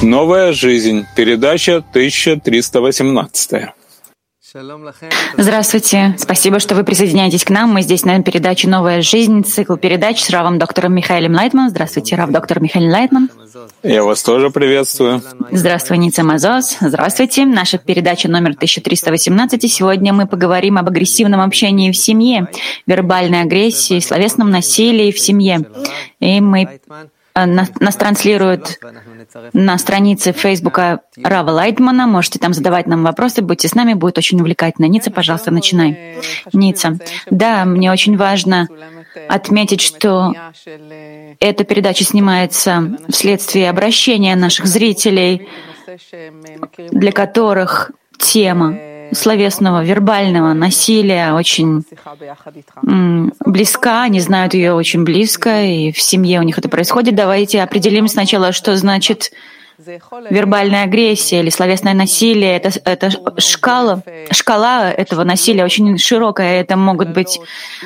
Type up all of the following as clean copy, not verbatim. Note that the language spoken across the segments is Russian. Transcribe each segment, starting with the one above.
Новая жизнь. Передача 1318. Здравствуйте. Спасибо, что вы присоединяетесь к нам. Мы здесь на передаче «Новая жизнь», цикл передач с Равом доктором Михаилом Лайтманом. Здравствуйте, Рав доктор Михаил Лайтман. Я вас тоже приветствую. Здравствуй, Ница Мазос. Здравствуйте. Наша передача номер 1318. И сегодня мы поговорим об агрессивном общении в семье, вербальной агрессии, словесном насилии в семье. И нас транслируют на странице Фейсбука Рава Лайтмана. Можете там задавать нам вопросы. Будьте с нами, будет очень увлекательно. Ница, пожалуйста, начинай. Ница. Да, мне очень важно отметить, что эта передача снимается вследствие обращения наших зрителей, для которых тема словесного, вербального насилия очень близка, они знают ее очень близко, и в семье у них это происходит. Давайте определим сначала, что значит вербальная агрессия или словесное насилие. Это шкала этого насилия очень широкая. Это могут быть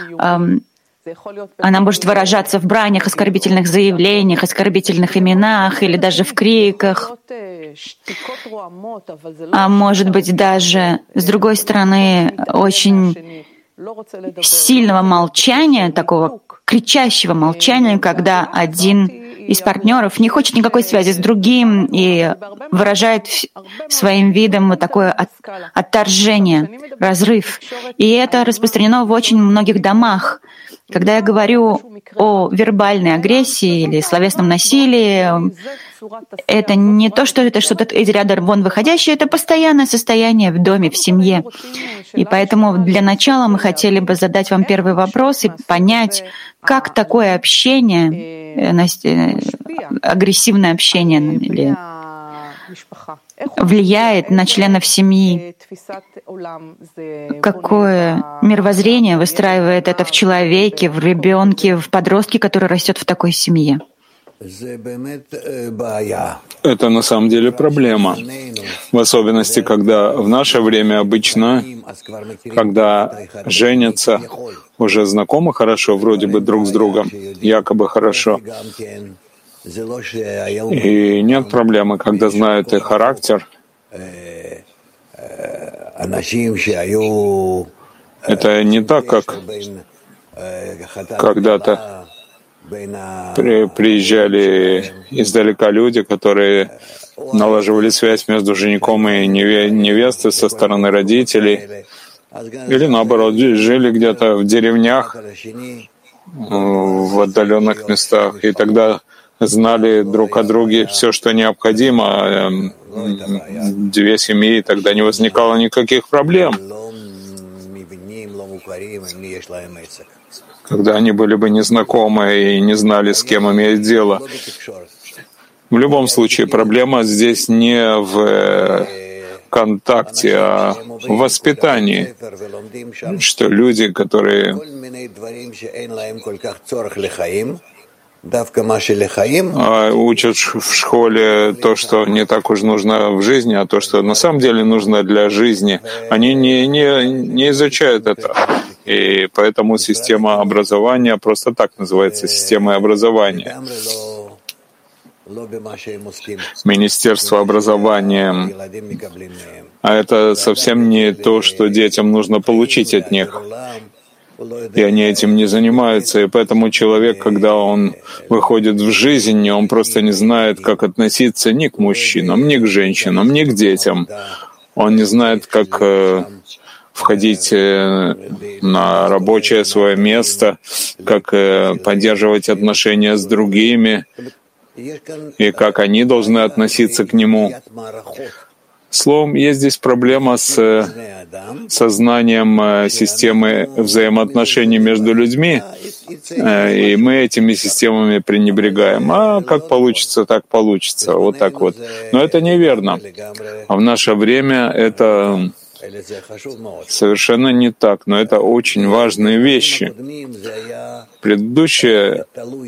она может выражаться в бранях, оскорбительных заявлениях, оскорбительных именах или даже в криках. А может быть даже, с другой стороны, очень сильного молчания, такого кричащего молчания, когда один из партнеров не хочет никакой связи с другим и выражает своим видом вот такое отторжение, разрыв. И это распространено в очень многих домах. Когда я говорю о вербальной агрессии или словесном насилии, это не то, что это что-то из ряда вон выходящее, это постоянное состояние в доме, в семье. И поэтому для начала мы хотели бы задать вам первый вопрос и понять, как такое общение, агрессивное общение или влияет на членов семьи, какое мировоззрение выстраивает это в человеке, в ребенке, в подростке, который растет в такой семье. Это на самом деле проблема. В особенности, когда в наше время обычно, когда женятся, уже знакомы хорошо, вроде бы друг с другом, якобы хорошо. И нет проблемы, когда знают их характер. Это не так, как когда-то приезжали издалека люди, которые налаживали связь между женихом и невестой со стороны родителей, или наоборот, жили где-то в деревнях, в отдаленных местах, и тогда знали друг о друге все, что необходимо, две семьи, и тогда не возникало никаких проблем. Когда они были бы незнакомы и не знали, с кем имеют дело. В любом случае, проблема здесь не в контакте, а в воспитании, что люди, которые учат в школе то, что не так уж нужно в жизни, а то, что на самом деле нужно для жизни, они не изучают это. И поэтому система образования просто так называется системой образования. Министерство образования. А это совсем не то, что детям нужно получить от них. И они этим не занимаются. И поэтому человек, когда он выходит в жизнь, он просто не знает, как относиться ни к мужчинам, ни к женщинам, ни к детям. Он не знает, как входить на рабочее свое место, как поддерживать отношения с другими, и как они должны относиться к нему. Словом, есть здесь проблема с сознанием системы взаимоотношений между людьми, и мы этими системами пренебрегаем. А как получится, так получится. Вот так вот. Но это неверно. А в наше время это совершенно не так, но это очень важные вещи. Предыдущие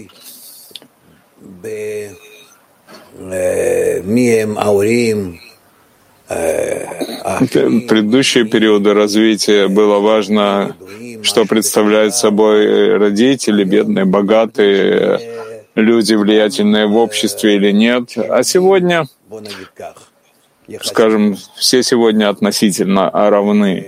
периоды развития было важно, что представляют собой родители, бедные, богатые, люди, влиятельные в обществе или нет. А сегодня Скажем, все сегодня относительно равны.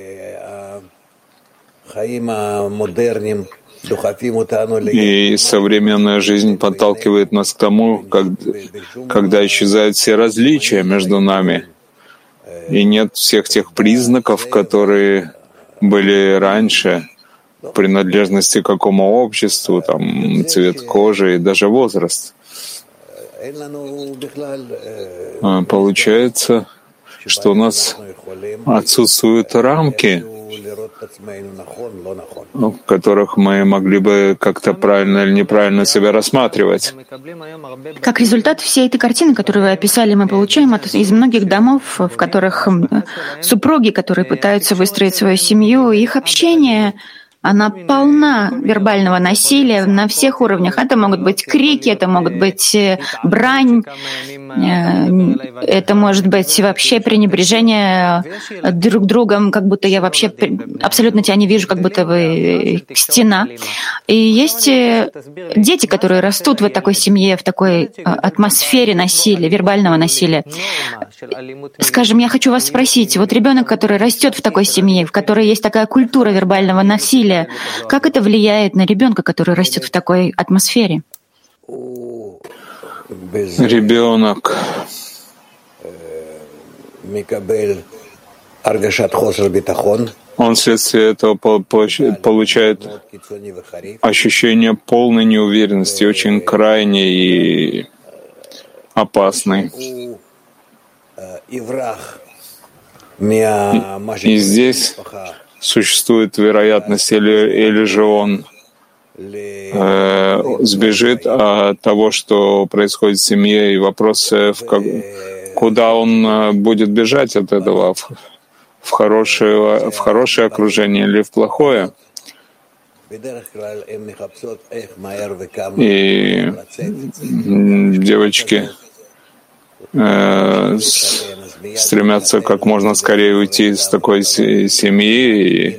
И современная жизнь подталкивает нас к тому, когда исчезают все различия между нами, и нет всех тех признаков, которые были раньше, принадлежности к какому обществу, там, цвет кожи и даже возраст. Получается, что у нас отсутствуют рамки, в которых мы могли бы как-то правильно или неправильно себя рассматривать. Как результат всей этой картины, которую вы описали, мы получаем из многих домов, в которых супруги, которые пытаются выстроить свою семью, их общение, она полна вербального насилия на всех уровнях. Это могут быть крики, это могут быть брань, это может быть вообще пренебрежение друг другом, как будто я вообще абсолютно тебя не вижу, как будто вы стена. И есть дети, которые растут в такой семье, в такой атмосфере насилия, вербального насилия. Скажем, я хочу вас спросить, вот ребенок, который растет в такой семье, в которой есть такая культура вербального насилия, как это влияет на ребенка, который растет в такой атмосфере? Ребенок он вследствие этого получает ощущение полной неуверенности, очень крайней и опасной. И здесь существует вероятность, или же он сбежит от того, что происходит в семье, и вопрос, куда он будет бежать от этого, в хорошее окружение или в плохое. И девочки стремятся как можно скорее уйти из такой семьи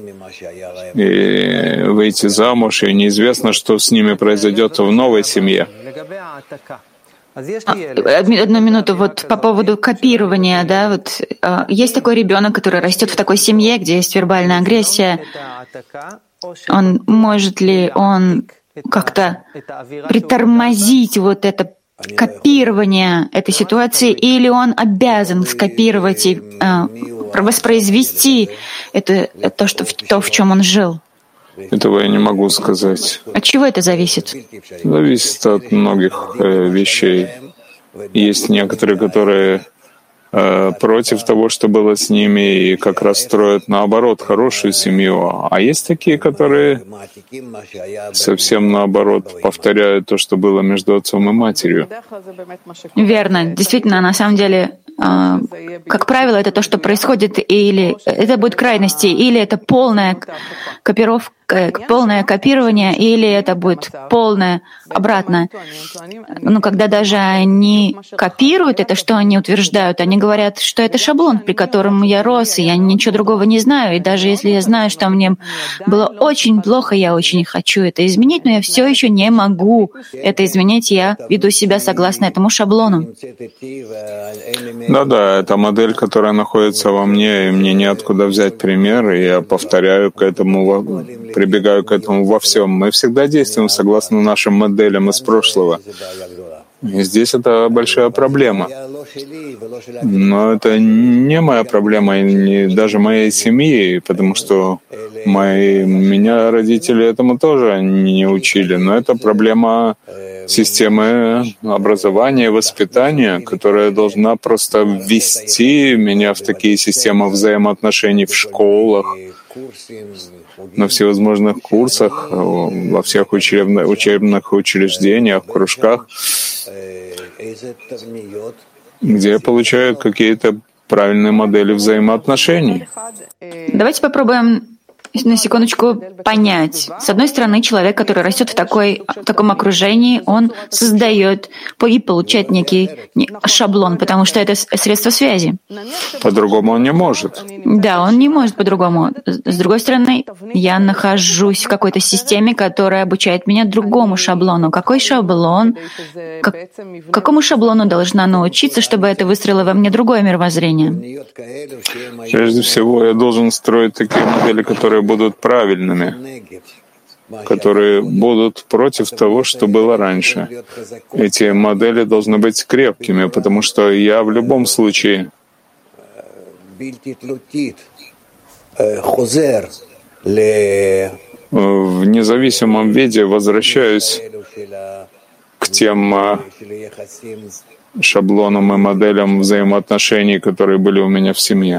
и выйти замуж, и неизвестно, что с ними произойдет в новой семье. Одну минуту, вот по поводу копирования, да, вот есть такой ребенок, который растет в такой семье, где есть вербальная агрессия. Может ли он как-то притормозить вот это копирование этой ситуации, или он обязан скопировать и воспроизвести то, в чем он жил? Этого я не могу сказать. От чего это зависит? Зависит от многих вещей. Есть некоторые, которые против того, что было с ними, и как раз строят наоборот хорошую семью. А есть такие, которые совсем наоборот повторяют то, что было между отцом и матерью. Верно. Действительно, на самом деле, как правило, это то, что происходит, или это будет крайности, или это полная копировка, полное копирование, или это будет полное обратное. Но когда даже они копируют это, что они утверждают, они говорят, что это шаблон, при котором я рос, и я ничего другого не знаю. И даже если я знаю, что мне было очень плохо, я очень хочу это изменить, но я все еще не могу это изменить, я веду себя согласно этому шаблону. Да, это модель, которая находится во мне, и мне неоткуда взять пример, и я повторяю к этому, прибегаю к этому во всем. Мы всегда действуем согласно нашим моделям из прошлого. И здесь это большая проблема. Но это не моя проблема, и не даже моей семьи, потому что меня родители этому тоже не учили. Но это проблема системы образования и воспитания, которая должна просто ввести меня в такие системы взаимоотношений в школах, на всевозможных курсах, во всех учебных учреждениях, кружках, где я получаю какие-то правильные модели взаимоотношений. Давайте попробуем на секундочку понять. С одной стороны, человек, который растет в таком окружении, он создает и получает некий шаблон, потому что это средство связи. По-другому он не может. Да, он не может по-другому. С другой стороны, я нахожусь в какой-то системе, которая обучает меня другому шаблону. Какой шаблон? Какому шаблону должна научиться, чтобы это выстроило во мне другое мировоззрение? Прежде всего, я должен строить такие модели, которые будут правильными, которые будут против того, что было раньше. Эти модели должны быть крепкими, потому что я в любом случае в независимом виде возвращаюсь к тем шаблонам и моделям взаимоотношений, которые были у меня в семье.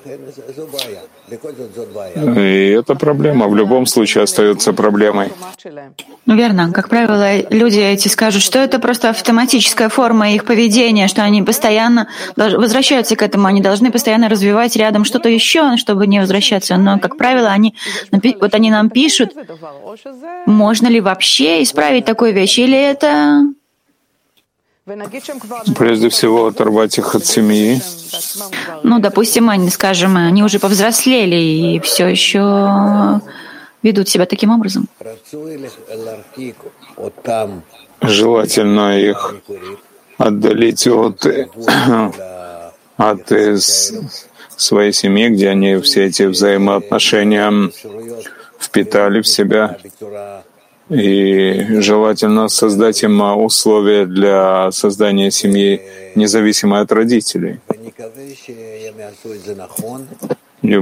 И эта проблема в любом случае остается проблемой. Ну, верно. Как правило, люди эти скажут, что это просто автоматическая форма их поведения, что они постоянно возвращаются к этому, они должны постоянно развивать рядом что-то еще, чтобы не возвращаться. Но, как правило, они нам пишут, можно ли вообще исправить такую вещь, или это... Прежде всего, оторвать их от семьи. Ну, допустим, они уже повзрослели и все еще ведут себя таким образом. Желательно их отдалить от своей семьи, где они все эти взаимоотношения впитали в себя. И желательно создать им условия для создания семьи, независимой от родителей. И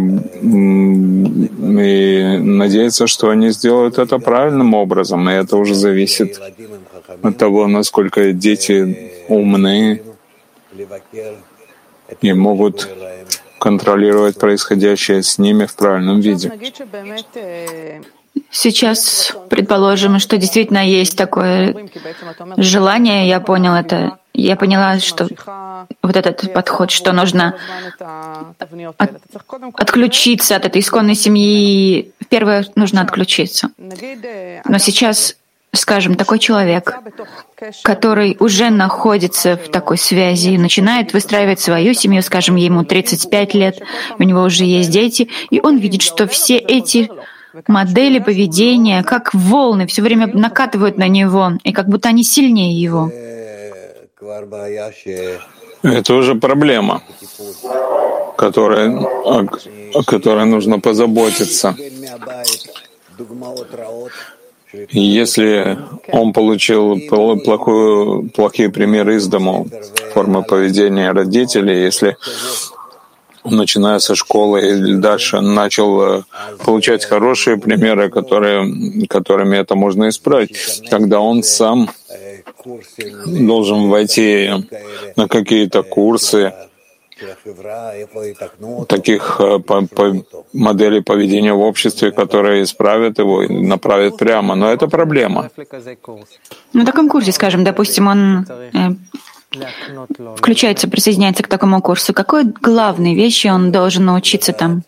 надеяться, что они сделают это правильным образом. И это уже зависит от того, насколько дети умны и могут контролировать происходящее с ними в правильном виде. Сейчас предположим, что действительно есть такое желание, я поняла, что вот этот подход, что нужно отключиться от этой исконной семьи. Первое, нужно отключиться. Но сейчас, скажем, такой человек, который уже находится в такой связи и начинает выстраивать свою семью, скажем, ему 35 лет, у него уже есть дети, и он видит, что все эти модели поведения, как волны, все время накатывают на него, и как будто они сильнее его. Это уже проблема, о которой нужно позаботиться. Если он получил плохие примеры из дому, формы поведения родителей, если начиная со школы и дальше начал получать хорошие примеры, которыми это можно исправить, тогда он сам должен войти на какие-то курсы таких моделей поведения в обществе, которые исправят его и направят прямо. Но это проблема. На таком курсе, скажем, допустим, он включается, присоединяется к такому курсу. Какой главной вещи он должен научиться там?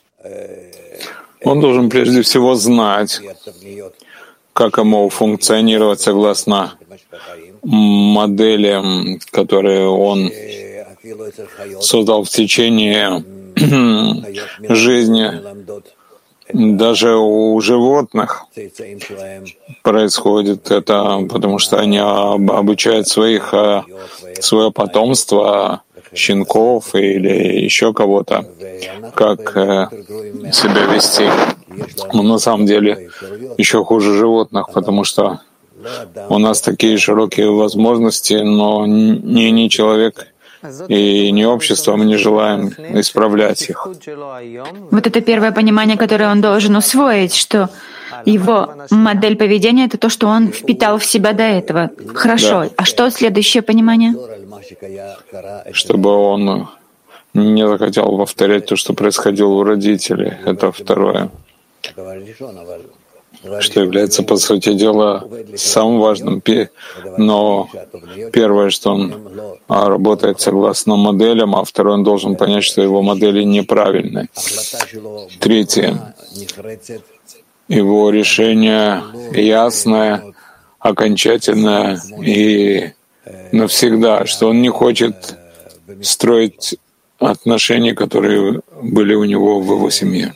Он должен прежде всего знать, как ему функционировать согласно моделям, которые он создал в течение жизни. Даже у животных происходит это, потому что они обучают свое потомство, щенков или еще кого-то, как себя вести. Но на самом деле еще хуже животных, потому что у нас такие широкие возможности, но ни человек и не общество, мы не желаем исправлять их. Вот это первое понимание, которое он должен усвоить, что его модель поведения — это то, что он впитал в себя до этого. Хорошо. Да. А что следующее понимание? Чтобы он не захотел повторять то, что происходило у родителей. Это второе. что является, по сути дела, самым важным. Но первое, что он работает согласно моделям, а второе, он должен понять, что его модели неправильны. Третье. Его решение ясное, окончательное и навсегда, что он не хочет строить отношения, которые были у него в его семье.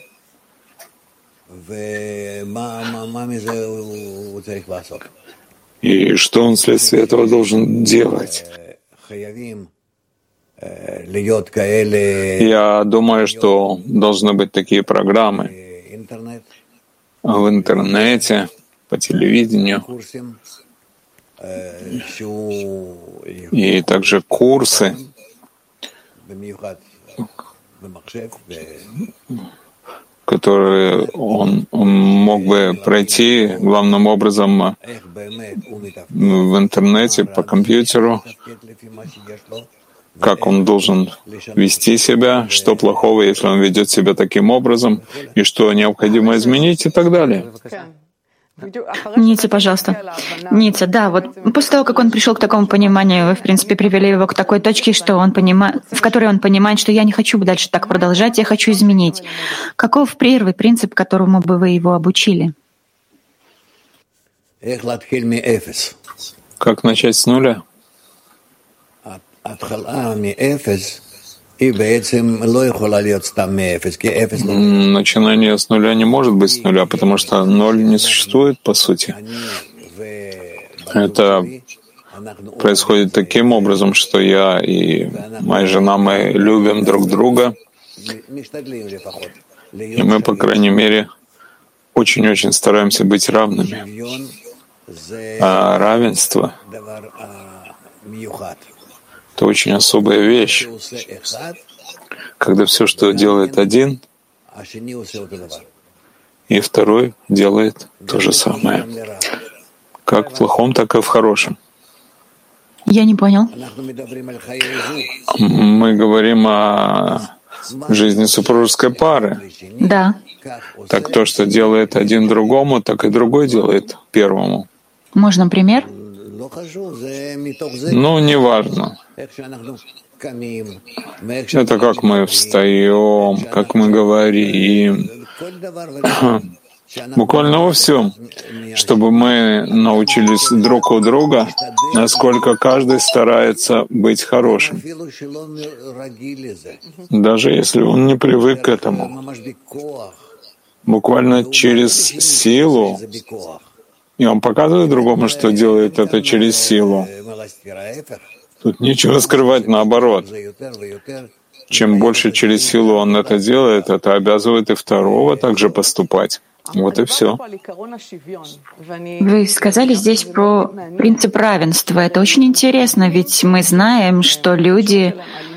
И что он вследствие этого должен делать? Я думаю, что должны быть такие программы в интернете, по телевидению, и также курсы, которые он мог бы пройти главным образом в интернете, по компьютеру, как он должен вести себя, что плохого, если он ведет себя таким образом, и что необходимо изменить и так далее. Ницца, пожалуйста. Ницца, да, вот после того, как он пришел к такому пониманию, вы, в принципе, привели его к такой точке, что он в которой он понимает, что я не хочу дальше так продолжать, я хочу изменить. Каков первый принцип, которому бы вы его обучили? Как начать с нуля? Начинание с нуля не может быть с нуля, потому что ноль не существует, по сути. Это происходит таким образом, что я и моя жена, мы любим друг друга, и мы, по крайней мере, очень-очень стараемся быть равными. А равенство — это очень особая вещь, когда все, что делает один, и второй делает то же самое, как в плохом, так и в хорошем. Я не понял. Мы говорим о жизни супружеской пары. Да. Так то, что делает один другому, так и другой делает первому. Можно пример? Ну, неважно. Это как мы встаем, как мы говорим. Буквально во всем, чтобы мы научились друг у друга, насколько каждый старается быть хорошим. Даже если он не привык к этому. Буквально через силу. И он показывает другому, что делает это через силу. Тут нечего скрывать, наоборот. Чем больше через силу он это делает, это обязывает и второго также поступать. Вот и все. Вы сказали здесь про принцип равенства. Это очень интересно, ведь мы знаем, что люди,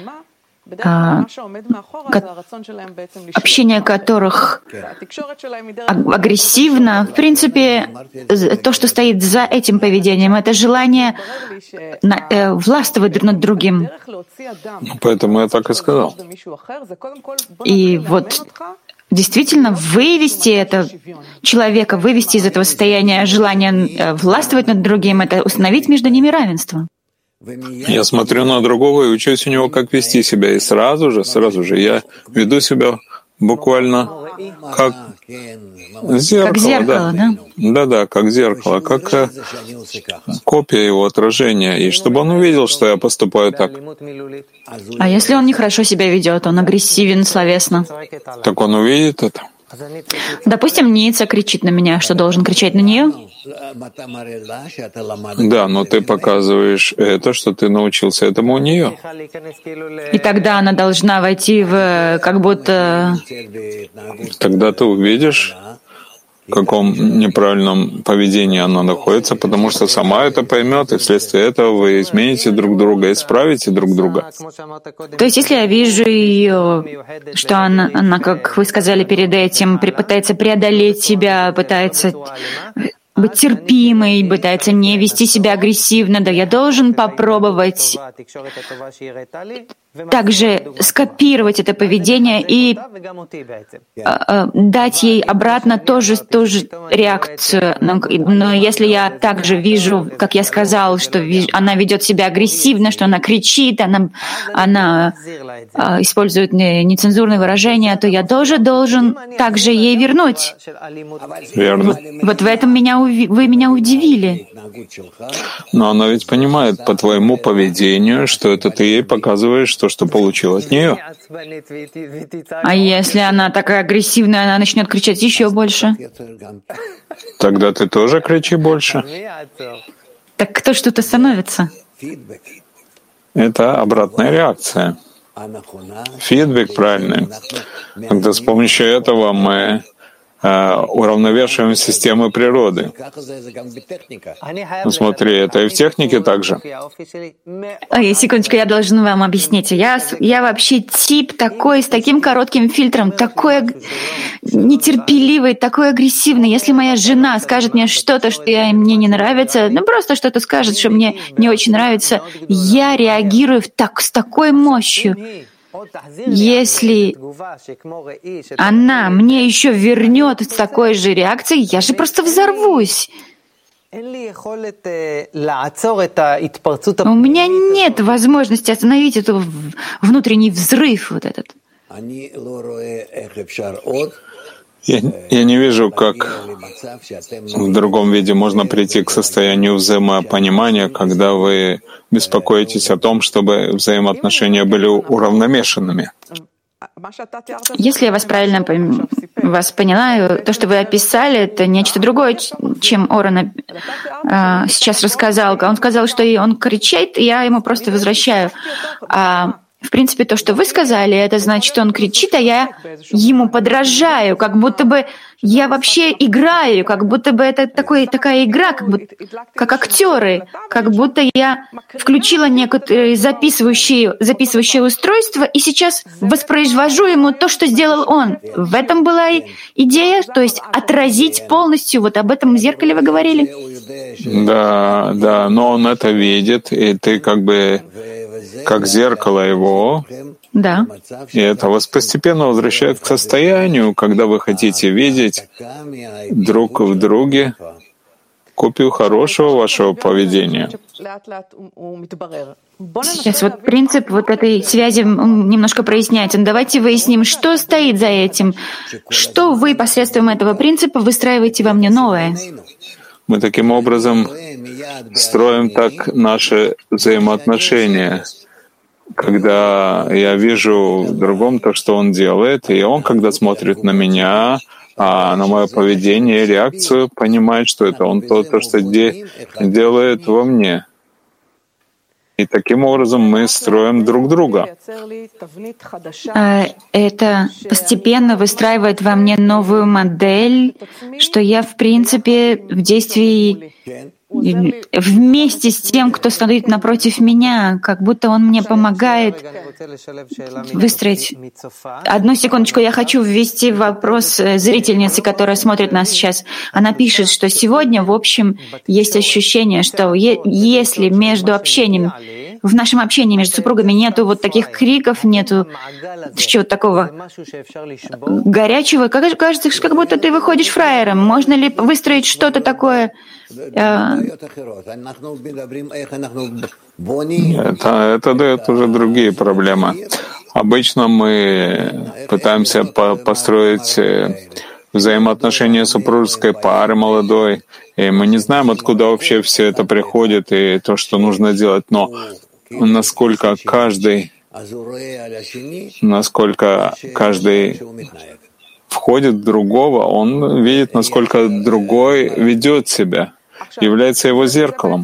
общение которых агрессивно, в принципе, то, что стоит за этим поведением, это желание властвовать над другим. Поэтому я так и сказал. И вот действительно вывести это человека, вывести из этого состояния желания властвовать над другим, это установить между ними равенство. Я смотрю на другого и учусь у него, как вести себя. И сразу же я веду себя буквально как зеркало. Как зеркало, да? Да, как зеркало, как копия его отражения. И чтобы он увидел, что я поступаю так. А если он нехорошо себя ведет, он агрессивен словесно? Так он увидит это. Допустим, Ницца кричит на меня, что должен кричать на нее? Да, но ты показываешь это, что ты научился этому у нее. И тогда она должна войти в как будто... Тогда ты увидишь, в каком неправильном поведении она находится, потому что сама это поймет, и вследствие этого вы измените друг друга, исправите друг друга. То есть, если я вижу ее, что она, как вы сказали перед этим, пытается преодолеть себя, пытается быть терпимой, пытается не вести себя агрессивно, да, я должен попробовать также скопировать это поведение и дать ей обратно тоже реакцию. Но если я также вижу, как я сказал, что она ведет себя агрессивно, что она кричит, она использует нецензурные выражения, то я тоже должен также ей вернуть. Верно. Вот в этом вы меня удивили. Но она ведь понимает по твоему поведению, что это ты ей показываешь то, что получил от нее. А если она такая агрессивная, она начнет кричать еще больше? Тогда ты тоже кричи больше. Так кто что-то становится? Это обратная реакция. Фидбэк правильный. Когда с помощью этого мы уравновешиваем системы природы. Ну, смотри, это и в технике также. Секундочку, я должен вам объяснить. Я вообще тип такой, с таким коротким фильтром, такой нетерпеливый, такой агрессивный. Если моя жена скажет мне что-то, что мне не нравится, просто что-то скажет, что мне не очень нравится, я реагирую с такой мощью. Если она мне еще вернет с такой же реакцией, я же просто взорвусь. У меня нет возможности остановить этот внутренний взрыв вот этот. Я не вижу, как в другом виде можно прийти к состоянию взаимопонимания, когда вы беспокоитесь о том, чтобы взаимоотношения были уравномешанными. Если я вас правильно поняла, то, что вы описали, это нечто другое, чем Орен сейчас рассказал. Он сказал, что он кричит, и я ему просто возвращаю. В принципе, то, что вы сказали, это значит, что он кричит, а я ему подражаю, как будто бы я вообще играю, как будто бы это такая игра, как актеры, как будто я включила некоторые записывающие устройства и сейчас воспроизвожу ему то, что сделал он. В этом была идея, то есть отразить полностью, вот об этом в зеркале вы говорили? Да, но он это видит, и ты как зеркало его. Да. И это вас постепенно возвращает к состоянию, когда вы хотите видеть друг в друге копию хорошего вашего поведения. Сейчас вот принцип вот этой связи немножко проясняется. Давайте выясним, что стоит за этим. Что вы посредством этого принципа выстраиваете во мне новое? Мы таким образом строим так наши взаимоотношения. Когда я вижу в другом то, что он делает, и он, когда смотрит на меня, на мое поведение и реакцию, понимает, что это он то что делает во мне. И таким образом мы строим друг друга. Это постепенно выстраивает во мне новую модель, что я, в принципе, в действии вместе с тем, кто стоит напротив меня, как будто он мне помогает выстроить. Одну секундочку, я хочу ввести вопрос зрительницы, которая смотрит нас сейчас. Она пишет, что сегодня, в общем, есть ощущение, что если между общением, в нашем общении между супругами нету вот таких криков, нету чего-то такого горячего, кажется, как будто ты выходишь фраером. Можно ли выстроить что-то такое? Это дает уже другие проблемы. Обычно мы пытаемся построить взаимоотношения супружеской пары молодой, и мы не знаем, откуда вообще все это приходит и то, что нужно делать, но насколько каждый входит в другого, он видит, насколько другой ведет себя, является его зеркалом.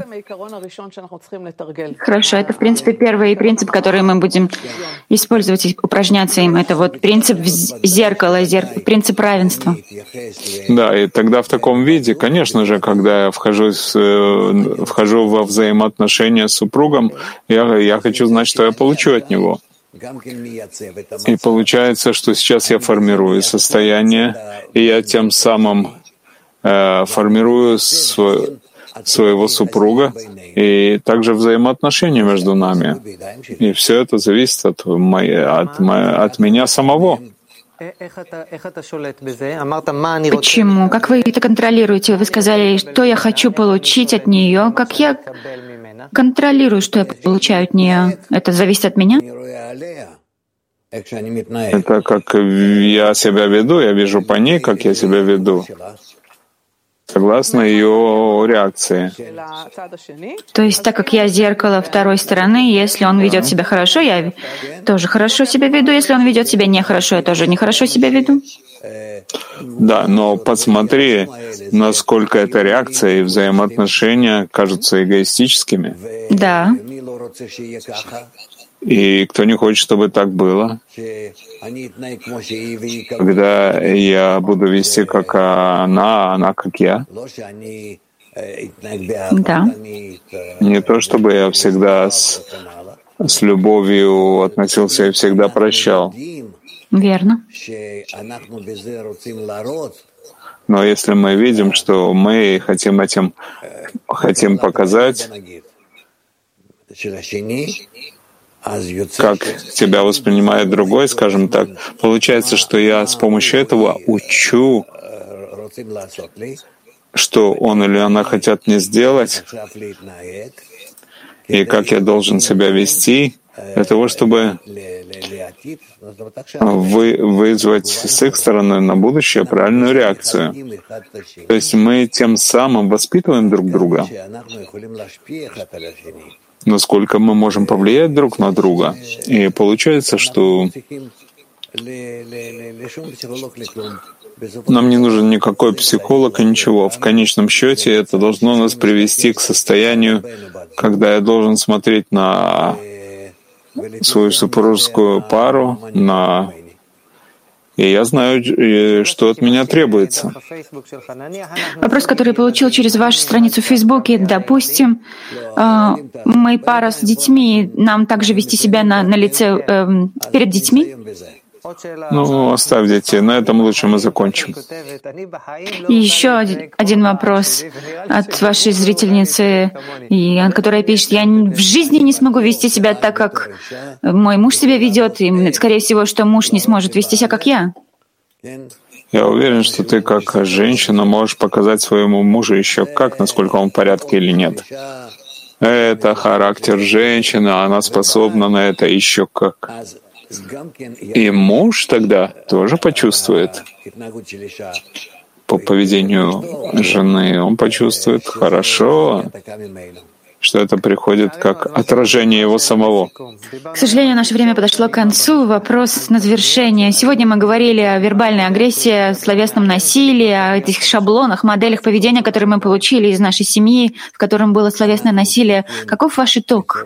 Хорошо, это, в принципе, первый принцип, который мы будем использовать и упражняться им. Это вот принцип зеркала, принцип равенства. Да, и тогда в таком виде, конечно же, когда я вхожу во взаимоотношения с супругом, я хочу знать, что я получу от него. И получается, что сейчас я формирую состояние, и я тем самым формирую своего супруга и также взаимоотношения между нами. И все это зависит от меня самого. Почему? Как вы это контролируете? Вы сказали, что я хочу получить от нее. Как я контролирую, что я получаю от нее? Это зависит от меня? Это как я себя веду, я вижу по ней, как я себя веду, согласно ее реакции. То есть, так как я зеркало второй стороны, если он ведет себя хорошо, я тоже хорошо себя веду. Если он ведет себя нехорошо, я тоже нехорошо себя веду. Да, но посмотри, насколько эта реакция и взаимоотношения кажутся эгоистическими. Да. И кто не хочет, чтобы так было? Когда я буду вести как она, а она как я? Да. Не то, чтобы я всегда с любовью относился и всегда прощал. Верно. Но если мы видим, что мы хотим показать, как тебя воспринимает другой, скажем так, получается, что я с помощью этого учу, что он или она хотят мне сделать, и как я должен себя вести, для того, чтобы вызвать с их стороны на будущее правильную реакцию. То есть мы тем самым воспитываем друг друга, насколько мы можем повлиять друг на друга. И получается, что нам не нужен никакой психолог и ничего. В конечном счете это должно нас привести к состоянию, когда я должен смотреть на свою супружескую пару, и я знаю, что от меня требуется. Вопрос, который я получил через вашу страницу в Фейсбуке. Допустим, мы пара с детьми, нам также вести себя на лице перед детьми? Ну, оставь детей, на этом лучше мы закончим. И еще один вопрос от вашей зрительницы, которая пишет: я в жизни не смогу вести себя так, как мой муж себя ведет, и, скорее всего, что муж не сможет вести себя, как я. Я уверен, что ты, как женщина, можешь показать своему мужу еще как, насколько он в порядке или нет. Это характер женщины, она способна на это еще как. И муж тогда тоже почувствует по поведению жены, он почувствует хорошо, что это приходит как отражение его самого. К сожалению, наше время подошло к концу. Вопрос на завершение. Сегодня мы говорили о вербальной агрессии, о словесном насилии, о этих шаблонах, моделях поведения, которые мы получили из нашей семьи, в котором было словесное насилие. Каков ваш итог?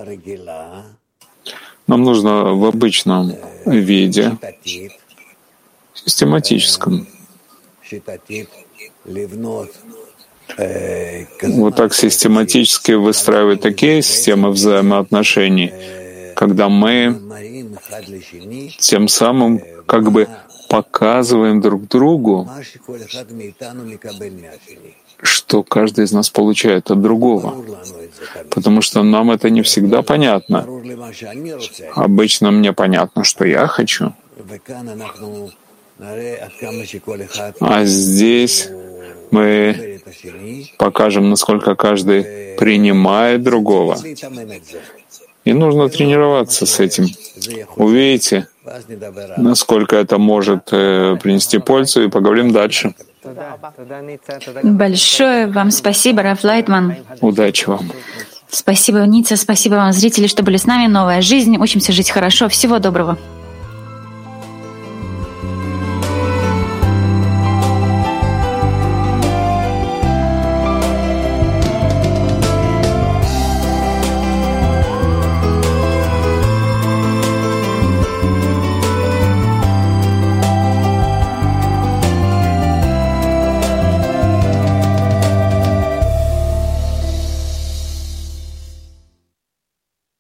Нам нужно в обычном виде, систематическом, вот так систематически выстраивать такие системы взаимоотношений, когда мы тем самым как бы показываем друг другу, что каждый из нас получает от другого. Потому что нам это не всегда понятно. Обычно мне понятно, что я хочу. А здесь мы покажем, насколько каждый принимает другого. И нужно тренироваться с этим. Увидите, насколько это может принести пользу, и поговорим дальше. Большое вам спасибо, Рав Лайтман. Удачи вам. Спасибо, Ницца, спасибо вам, зрители, что были с нами. Новая жизнь. Учимся жить хорошо. Всего доброго.